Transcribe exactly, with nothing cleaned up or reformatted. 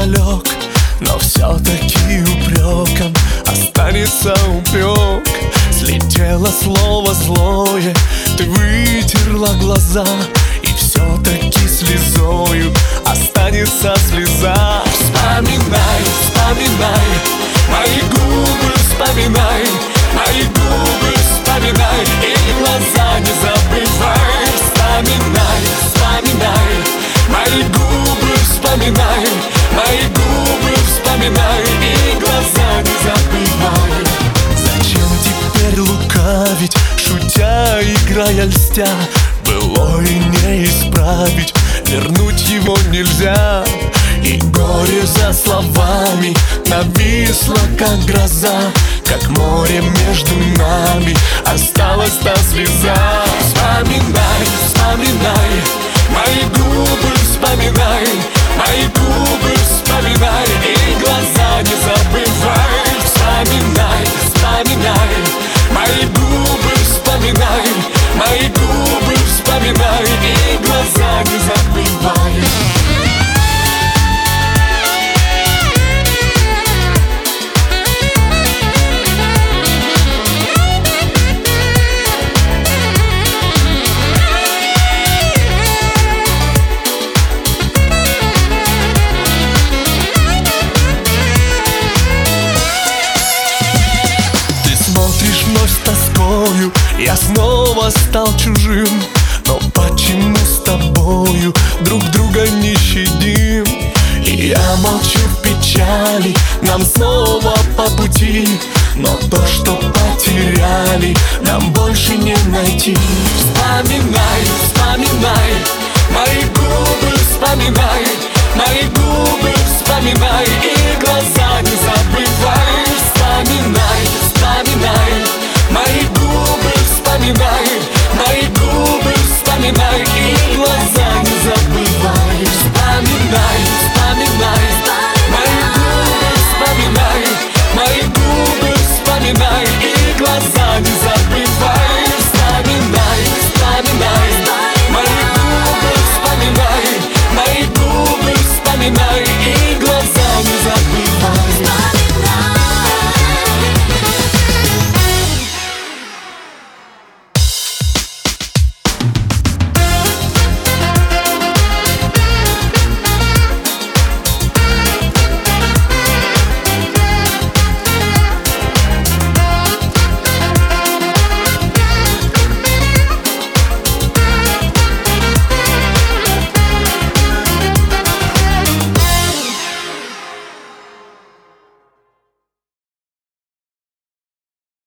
далек, но все-таки упреком останется упрек. Слетело слово злое, ты вытерла глаза, и все-таки слезою останется слеза. Вспоминай, вспоминай, мои губы вспоминай, мои губы вспоминай, и глаза не забывай. Вспоминай, вспоминай, мои губы вспоминай, мои губы вспоминай, и глаза не забывай. Зачем теперь лукавить, шутя, играя, льстя? Былое не исправить, вернуть его нельзя. И горе за словами нависло, как гроза, как море между нами осталась та слеза. Вспоминай, вспоминай, мои губы вспоминай, мои губы вспоминай, и глаза не забывай. Вспоминай, вспоминай, мои губы вспоминай, мои губы вспоминай, и глаза не забывай. Я снова стал чужим, но почему с тобою друг друга не щадим? И я молчу в печали, нам снова по пути, но то, что потеряли, нам больше не найти. Вспоминай, вспоминай, мои губы вспоминай, мои губы вспоминай, и глаза